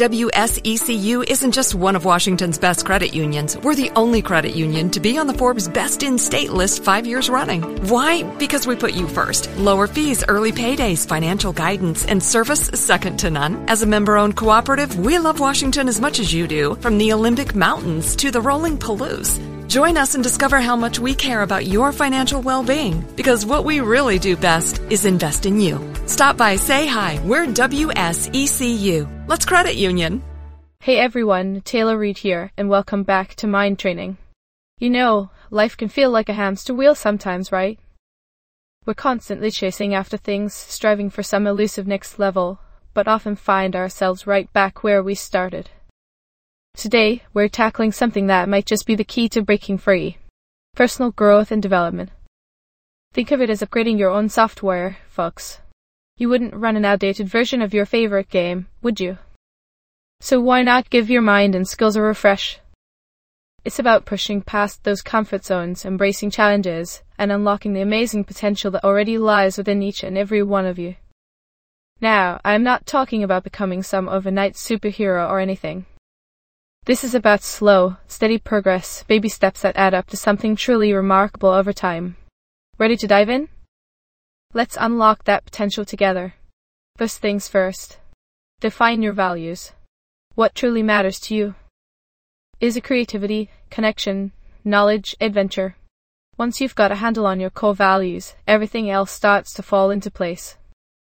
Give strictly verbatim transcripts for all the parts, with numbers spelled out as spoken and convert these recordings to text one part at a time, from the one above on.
W S E C U isn't just one of Washington's best credit unions. We're the only credit union to be on the Forbes Best in State list five years running. Why? Because we put you first. Lower fees, early paydays, financial guidance, and service second to none. As a member-owned cooperative, we love Washington as much as you do, from the Olympic Mountains to the rolling Palouse. Join us and discover how much we care about your financial well-being, because what we really do best is invest in you. Stop by, say hi. We're W S E C U. Let's credit union. Hey everyone, Taylor Reid here, and welcome back to Mind Training. You know, life can feel like a hamster wheel sometimes, right? We're constantly chasing after things, striving for some elusive next level, but often find ourselves right back where we started. Today, we're tackling something that might just be the key to breaking free: personal growth and development. Think of it as upgrading your own software, folks. You wouldn't run an outdated version of your favorite game, would you? So why not give your mind and skills a refresh? It's about pushing past those comfort zones, embracing challenges, and unlocking the amazing potential that already lies within each and every one of you. Now, I'm not talking about becoming some overnight superhero or anything. This is about slow, steady progress, baby steps that add up to something truly remarkable over time. Ready to dive in? Let's unlock that potential together. First things first. Define your values. What truly matters to you? Is it creativity, connection, knowledge, adventure? Once you've got a handle on your core values, everything else starts to fall into place.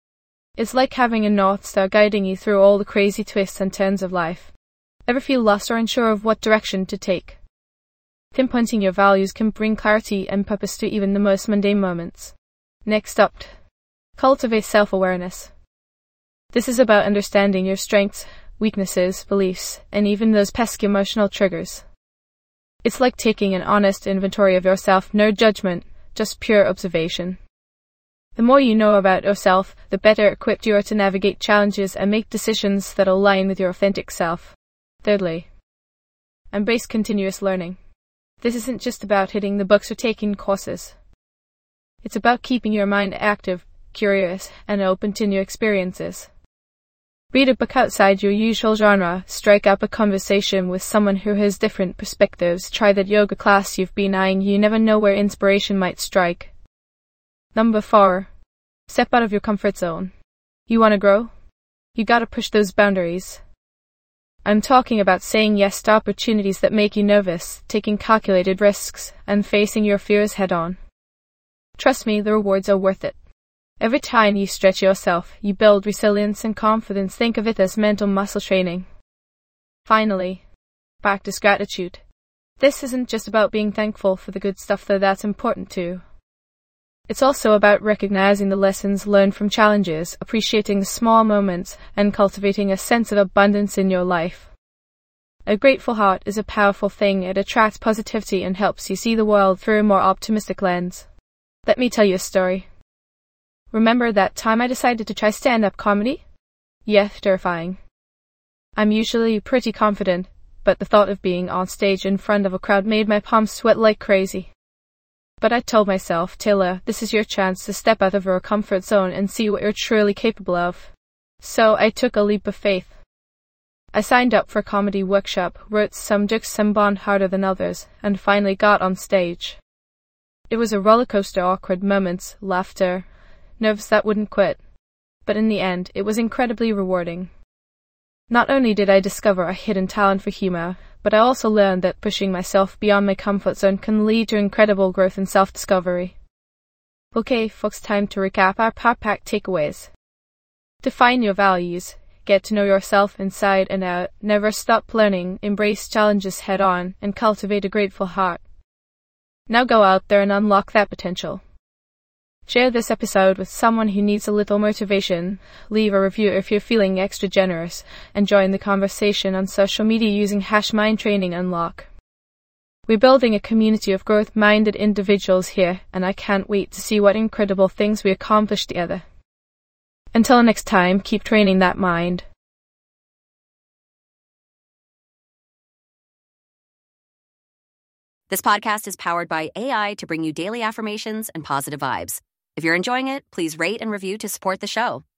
It's like having a North Star guiding you through all the crazy twists and turns of life. Ever feel lost or unsure of what direction to take? Pinpointing your values can bring clarity and purpose to even the most mundane moments. Next up, cultivate self-awareness. This is about understanding your strengths, weaknesses, beliefs, and even those pesky emotional triggers. It's like taking an honest inventory of yourself, no judgment, just pure observation. The more you know about yourself, the better equipped you are to navigate challenges and make decisions that align with your authentic self. Thirdly, embrace continuous learning. This isn't just about hitting the books or taking courses. It's about keeping your mind active, curious, and open to new experiences. Read a book outside your usual genre, strike up a conversation with someone who has different perspectives, try that yoga class you've been eyeing. You never know where inspiration might strike. Number four, step out of your comfort zone. You want to grow? You gotta push those boundaries. I'm talking about saying yes to opportunities that make you nervous, taking calculated risks, and facing your fears head-on. Trust me, the rewards are worth it. Every time you stretch yourself, you build resilience and confidence. Think of it as mental muscle training. Finally, practice gratitude. This isn't just about being thankful for the good stuff, though that's important too. It's also about recognizing the lessons learned from challenges, appreciating the small moments, and cultivating a sense of abundance in your life. A grateful heart is a powerful thing. It attracts positivity and helps you see the world through a more optimistic lens. Let me tell you a story. Remember that time I decided to try stand-up comedy? Yeah, terrifying. I'm usually pretty confident, but the thought of being on stage in front of a crowd made my palms sweat like crazy. But I told myself, Taylor, this is your chance to step out of your comfort zone and see what you're truly capable of. So I took a leap of faith. I signed up for a comedy workshop, wrote some jokes some bombed harder than others, and finally got on stage. It was a roller coaster, awkward moments, laughter, nerves that wouldn't quit. But in the end, it was incredibly rewarding. Not only did I discover a hidden talent for humor, but I also learned that pushing myself beyond my comfort zone can lead to incredible growth and self-discovery. Okay, folks, time to recap our Power Pack takeaways. Define your values. Get to know yourself inside and out. Never stop learning. Embrace challenges head on, and cultivate a grateful heart. Now go out there and unlock that potential. Share this episode with someone who needs a little motivation. Leave a review if you're feeling extra generous, and join the conversation on social media using hash MindTrainingUnlock. We're building a community of growth-minded individuals here, and I can't wait to see what incredible things we accomplish together. Until next time, keep training that mind. This podcast is powered by A I to bring you daily affirmations and positive vibes. If you're enjoying it, please rate and review to support the show.